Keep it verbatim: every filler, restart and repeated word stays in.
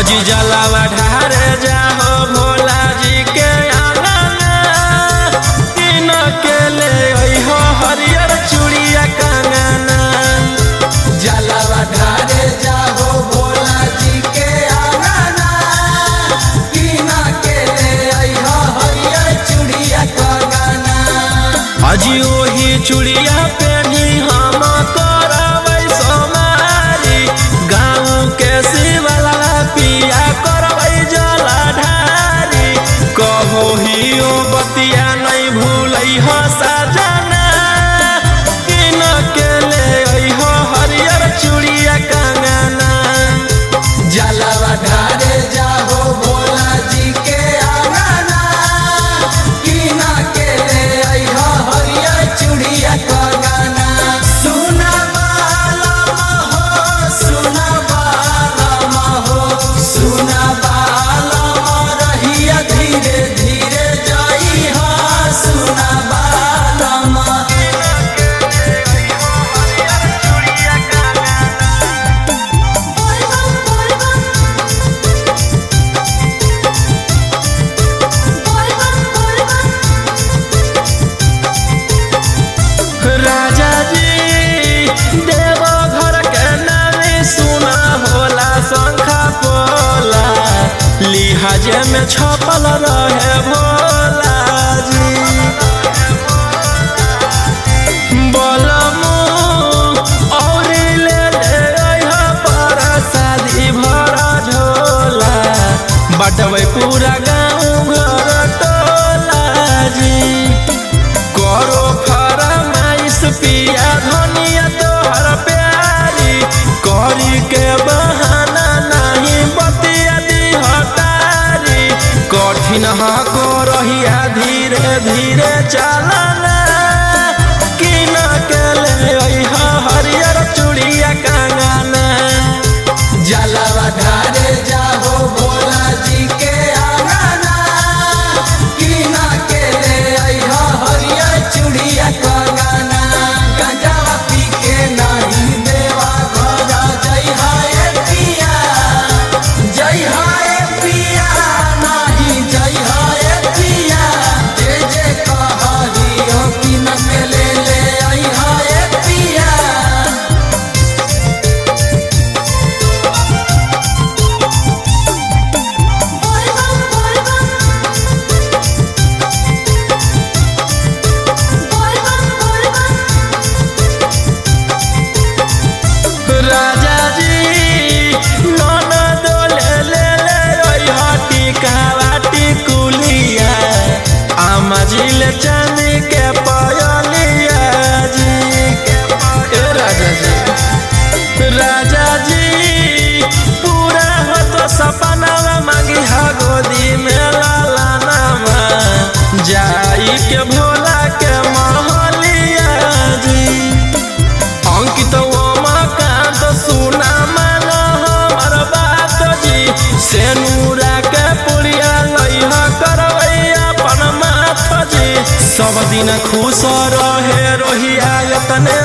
अजी जलावा ढारे जाहो भोला जी के आंगना किन के ले अइहो हरियर चूड़िया कंगना। जलावा ढारे जाहो भोला जी के आंगना किन के ले अइहो हरियर चूड़िया कंगना। अजी ओही चूड़िया पेनी हम करबै सोमारी गाँव के शिवला पिया करबै जलाधारी। कहो हियो बतिया नहीं भूलै हो सजना किन के ले अइहो हरियर चूड़िया कंगना। जलावा ढारे जाहो भोला जी के आंगना किन के ले अइहो हरियर चूड़िया कंगना। सुना बालम हो सुना बालम हो सुना बालम रहिया धीरे धीरे जाइहा सुना बालम। राजा जी देवो घर के नामी सुना होला शंखा पोला लिहाजे में छपल रहे भोला जी। बोलमु और ले ले अइहा प्रसादी भरा झोला बटबै पूरा गाँव घर टोला जी। करो फरमाइश पिया धनिया तोहर प्यारी करी के बहाना नहीं बतिया दी हटारी। कठिन हको रहिया धीरे धीरे चलना किन के ले अइहा हरियर चूड़िया कंगना। जलावा ढारे जाहो भोला जी के आंगना किन के ले अइहो हरियर चूड़िया कंगना। गंजावा पी के नहीं देवा घर जइहा ए पिया जइहा ए पिया नहीं जइहा ए पिया जे जे कहलियो किन के ले ले अइहा ए पिया। राजा जी ननद ले ले ले अइहा टिकावा टिकुलिया आमा जी ले चांदी के पयलिया जी। ए राजा जी राजा जी पूरा हो तो सपनावा मांगी हा गोदी में लालानावा जाई के भोला के महलिया जी। अंकित ओमाकांत सुना मानो हमर बात जी सेनुरा के पुड़िया लइहा करबै अपन माथ जी। सब दिन खुश रहे रोहिया तने